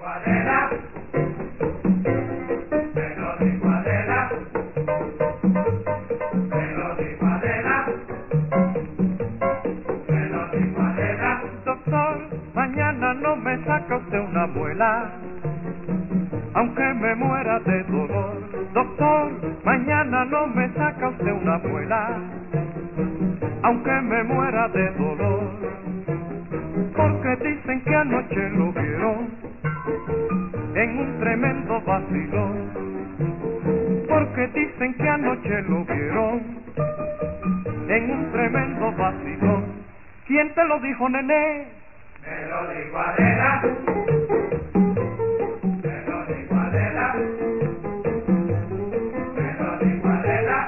Adela, me lo dijo Adela, me lo dijo Adela, me lo dijo Adela. Doctor, mañana no me saca usted una muela, aunque me muera de dolor. Doctor, mañana no me saca usted una muela, aunque me muera de dolor. Porque dicen que anoche lo vieron en un tremendo vacilón. Porque dicen que anoche lo vieron en un tremendo vacilón. ¿Quién te lo dijo, nené? Me lo dijo Adela, me lo dijo Adela, me lo dijo Adela,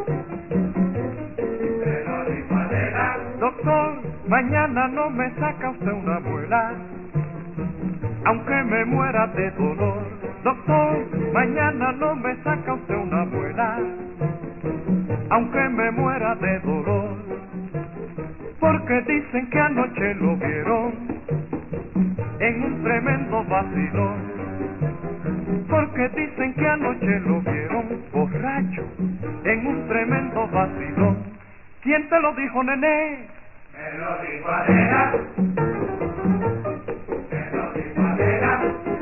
me lo dijo Adela. Doctor, mañana no me saca usted una muela, aunque me muera de dolor. Doctor, mañana no me saca usted una muela, aunque me muera de dolor. Porque dicen que anoche lo vieron en un tremendo vacilón. Porque dicen que anoche lo vieron borracho en un tremendo vacilón. ¿Quién te lo dijo, nené? Me lo dijo Adela, me lo dijo Adela,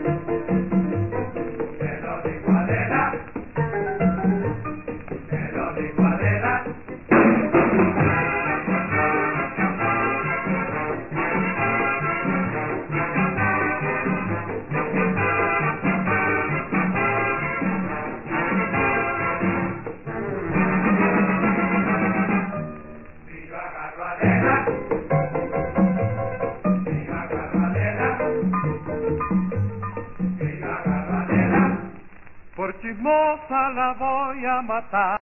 me lo dijo Adela, me lo dijo Adela. Por chismosa la voy a matar.